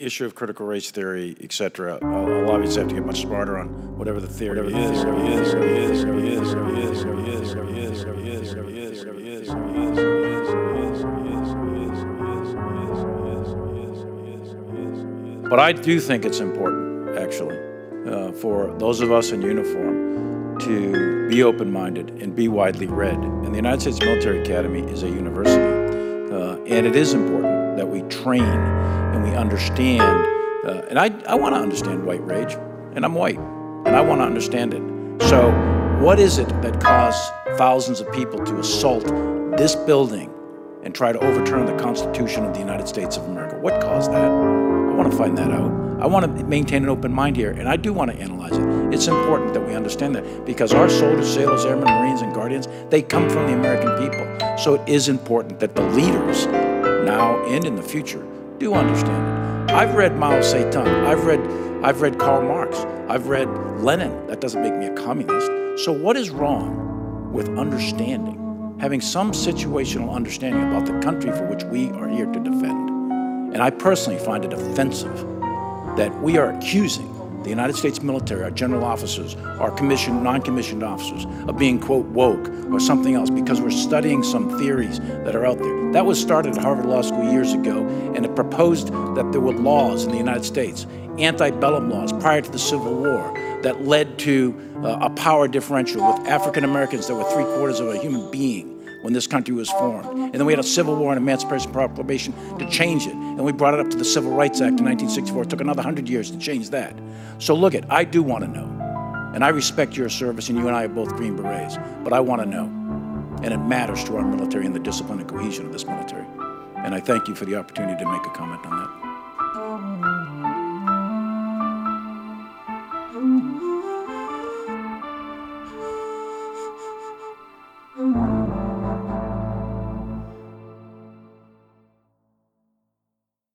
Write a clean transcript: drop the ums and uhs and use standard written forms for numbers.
issue of critical race theory, et cetera, I'll obviously have to get much smarter on whatever the theory is. But I do think it's important, actually, for those of us in uniform to be open-minded and be widely read. And the United States Military Academy is a university. And it is important that we train and we understand. And I want to understand white rage, and I'm white, and I want to understand it. So what is it that caused thousands of people to assault this building and try to overturn the Constitution of the United States of America? What caused that? I want to find that out. I want to maintain an open mind here, and I do want to analyze it. It's important that we understand that because our soldiers, sailors, airmen, Marines, and Guardians, they come from the American people. So it is important that the leaders, now and in the future, do understand it. I've read Mao Zedong. I've read Karl Marx. I've read Lenin. That doesn't make me a communist. So what is wrong with understanding, having some situational understanding about the country for which we are here to defend? And I personally find it offensive that we are accusing the United States military, our general officers, our commissioned, non-commissioned officers, of being, quote, woke or something else because we're studying some theories that are out there. That was started at Harvard Law School years ago, and it proposed that there were laws in the United States, antebellum laws prior to the Civil War, that led to a power differential with African Americans that were 3/4 of a human being when this country was formed. And then we had a Civil War and Emancipation Proclamation to change it. And we brought it up to the Civil Rights Act in 1964. It took another 100 years to change that. So look I do want to know. And I respect your service, and you and I are both Green Berets. But I want to know. And it matters to our military and the discipline and cohesion of this military. And I thank you for the opportunity to make a comment on that. Mm-hmm.